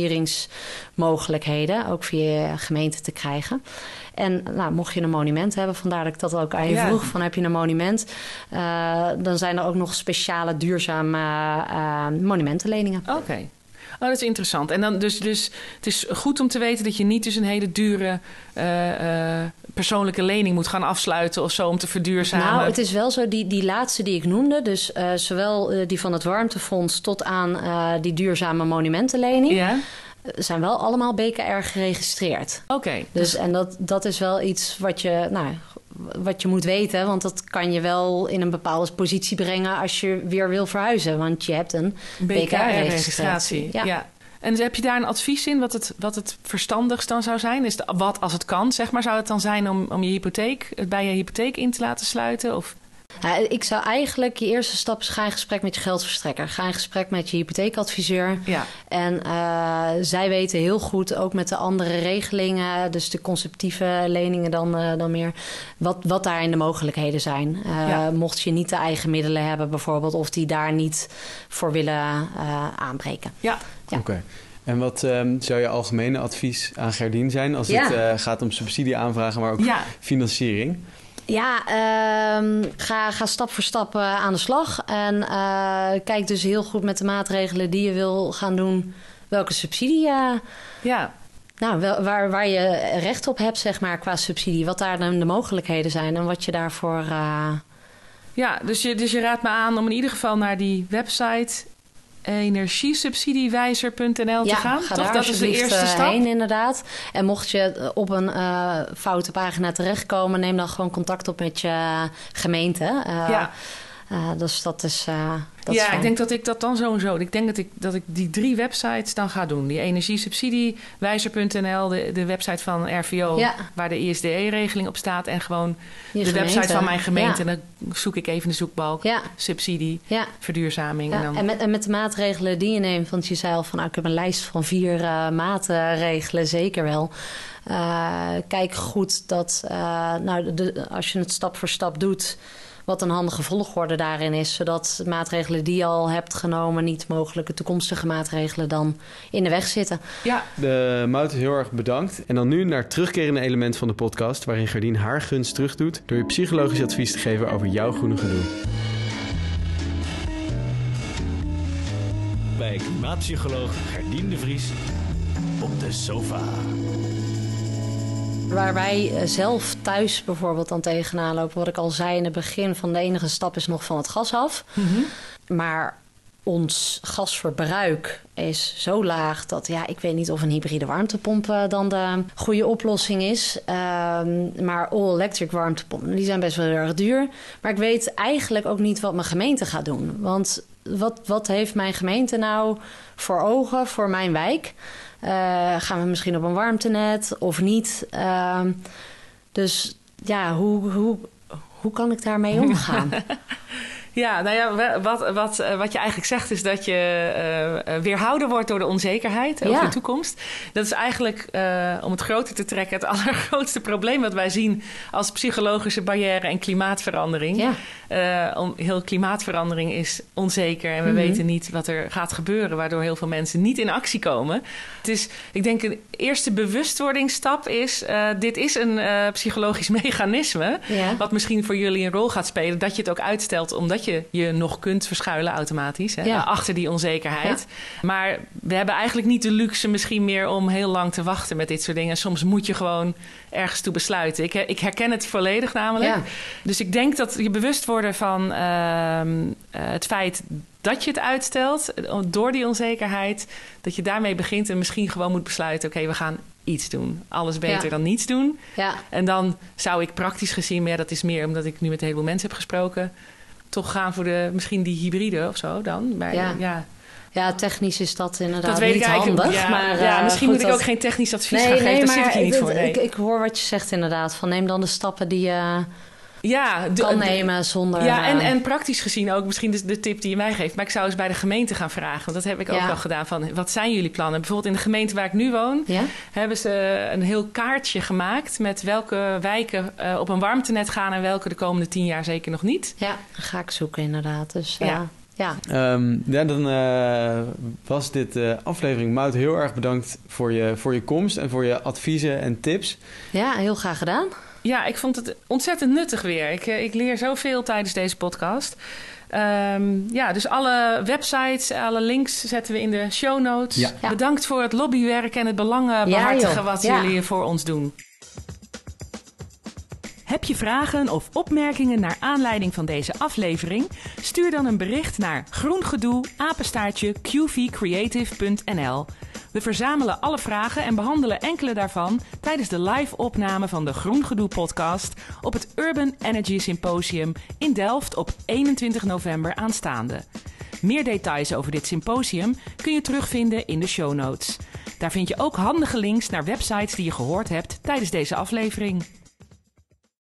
financieringsmogelijkheden, ook via je gemeente te krijgen. En nou, mocht je een monument hebben, vandaar dat ik dat ook aan je ja. vroeg, van heb je een monument, uh, dan zijn er ook nog speciale duurzame uh, monumentenleningen. Oké. Okay. Oh, dat is interessant. En dan dus, dus het is goed om te weten dat je niet dus een hele dure uh, uh, persoonlijke lening moet gaan afsluiten of zo om te verduurzamen. Nou, het is wel zo, die, die laatste die ik noemde, dus uh, zowel uh, die van het Warmtefonds tot aan uh, die duurzame monumentenlening. Ja. Zijn wel allemaal B K R geregistreerd. Oké. Okay. Dus, en dat, dat is wel iets wat je, nou, wat je moet weten. Want dat kan je wel in een bepaalde positie brengen als je weer wil verhuizen. Want je hebt een B K R-registratie. Ja. ja. En heb je daar een advies in wat het, wat het verstandigst dan zou zijn? Is de, wat als het kan, zeg maar, zou het dan zijn om, om je hypotheek, het bij je hypotheek in te laten sluiten? Of... Ja, ik zou eigenlijk, je eerste stap is ga in gesprek met je geldverstrekker. Ga in gesprek met je hypotheekadviseur. Ja. En uh, zij weten heel goed, ook met de andere regelingen, dus de conceptieve leningen dan, uh, dan meer, wat, wat daarin de mogelijkheden zijn. Uh, ja. Mocht je niet de eigen middelen hebben bijvoorbeeld, of die daar niet voor willen uh, aanbreken. Ja, ja. Oké. Okay. En wat um, zou je algemene advies aan Gerdien zijn als ja. het uh, gaat om subsidieaanvragen, maar ook ja. financiering? Ja, uh, ga, ga stap voor stap uh, aan de slag. En uh, kijk dus heel goed met de maatregelen die je wil gaan doen, welke subsidie uh, ja. nou, wel, waar, waar je recht op hebt, zeg maar, qua subsidie. Wat daar dan de mogelijkheden zijn en wat je daarvoor... Uh... Ja, dus je, dus je raadt me aan om in ieder geval naar die website energiesubsidiewijzer punt n l te ja, gaan. Ga Toch? daar dat is de eerste stap. Heen, inderdaad. En mocht je op een uh, foute pagina terechtkomen, neem dan gewoon contact op met je gemeente. Uh, ja. Uh, dus dat is. Uh, dat ja, is ik denk dat ik dat dan sowieso. Ik denk dat ik, dat ik die drie websites dan ga doen. Die energiesubsidiewijzer punt n l, de, de website van R V O, ja. waar de I S D E-regeling op staat. En gewoon je de gemeente. Website van mijn gemeente. Ja. En dan zoek ik even de zoekbalk. Ja. Subsidie, ja. verduurzaming. Ja. En, dan... en, met, en met de maatregelen die je neemt. Want je zei al van, nou, ik heb een lijst van vier uh, maatregelen. Zeker wel. Uh, kijk goed dat, uh, nou, de, als je het stap voor stap doet, wat een handige volgorde daarin is, zodat maatregelen die je al hebt genomen niet mogelijke toekomstige maatregelen dan in de weg zitten. Ja, de Mout heel erg bedankt. En dan nu naar het terugkerende element van de podcast, waarin Gerdien haar gunst terugdoet door je psychologisch advies te geven over jouw groenige doel. Bij klimaatpsycholoog Gerdien de Vries op de sofa. Waar wij zelf thuis bijvoorbeeld dan tegenaan lopen, wat ik al zei in het begin, van de enige stap is nog van het gas af. Mm-hmm. Maar ons gasverbruik is zo laag dat, ja, ik weet niet of een hybride warmtepomp uh, dan de goede oplossing is. Um, maar all-electric warmtepompen, die zijn best wel heel erg duur. Maar ik weet eigenlijk ook niet wat mijn gemeente gaat doen. Want wat, wat heeft mijn gemeente nou voor ogen voor mijn wijk? Uh, gaan we misschien op een warmtenet of niet? Uh, dus ja, hoe, hoe, hoe kan ik daarmee omgaan? Ja, nou ja, wat, wat, wat je eigenlijk zegt is dat je uh, weerhouden wordt door de onzekerheid over ja. de toekomst. Dat is eigenlijk, uh, om het groter te trekken, het allergrootste probleem wat wij zien als psychologische barrière en klimaatverandering. Ja. Uh, om, heel klimaatverandering is onzeker en we mm-hmm. weten niet wat er gaat gebeuren, waardoor heel veel mensen niet in actie komen. Het is, ik denk, een eerste bewustwordingsstap is, uh, dit is een uh, psychologisch mechanisme, ja. wat misschien voor jullie een rol gaat spelen, dat je het ook uitstelt omdat je je nog kunt verschuilen automatisch, hè, ja. achter die onzekerheid. Ja. Maar we hebben eigenlijk niet de luxe misschien meer om heel lang te wachten met dit soort dingen. Soms moet je gewoon ergens toe besluiten. Ik, ik herken het volledig namelijk. Ja. Dus ik denk dat je bewust worden van uh, uh, het feit dat je het uitstelt door die onzekerheid, dat je daarmee begint en misschien gewoon moet besluiten, oké, okay, we gaan iets doen. Alles beter ja. dan niets doen. Ja. En dan zou ik praktisch gezien, maar ja, dat is meer omdat ik nu met een heleboel mensen heb gesproken, toch gaan voor de misschien die hybride of zo dan. Maar, ja. ja. Ja, technisch is dat inderdaad dat weet niet ik handig. Ja, maar, ja, uh, misschien goed, moet ik dat... ook geen technisch advies nee, gaan geven. Nee, Daar maar zit ik hier niet het, voor. Nee. Ik, ik hoor wat je zegt inderdaad. Van neem dan de stappen die je ja, d- kan d- nemen zonder... Ja, en, uh, en praktisch gezien ook misschien de, de tip die je mij geeft. Maar ik zou eens bij de gemeente gaan vragen. Want dat heb ik ook Ja. wel gedaan. Van, wat zijn jullie plannen? Bijvoorbeeld in de gemeente waar ik nu woon... Ja? hebben ze een heel kaartje gemaakt... met welke wijken uh, op een warmtenet gaan... en welke de komende tien jaar zeker nog niet. Ja, dat ga ik zoeken inderdaad. Dus uh, Ja. ja. Um, ja, dan uh, was dit de uh, aflevering. Maud, heel erg bedankt voor je, voor je komst en voor je adviezen en tips. Ja, heel graag gedaan. Ja, ik vond het ontzettend nuttig weer. Ik, ik leer zoveel tijdens deze podcast. Um, ja, dus alle websites, alle links zetten we in de show notes. Ja. Ja. Bedankt voor het lobbywerk en het belangen behartigen joh. wat Ja. jullie voor ons doen. Heb je vragen of opmerkingen naar aanleiding van deze aflevering? Stuur dan een bericht naar groengedoe apenstaartje q v creative punt n l. We verzamelen alle vragen en behandelen enkele daarvan tijdens de live opname van de Groengedoe podcast op het Urban Energy Symposium in Delft op eenentwintig november aanstaande. Meer details over dit symposium kun je terugvinden in de show notes. Daar vind je ook handige links naar websites die je gehoord hebt tijdens deze aflevering.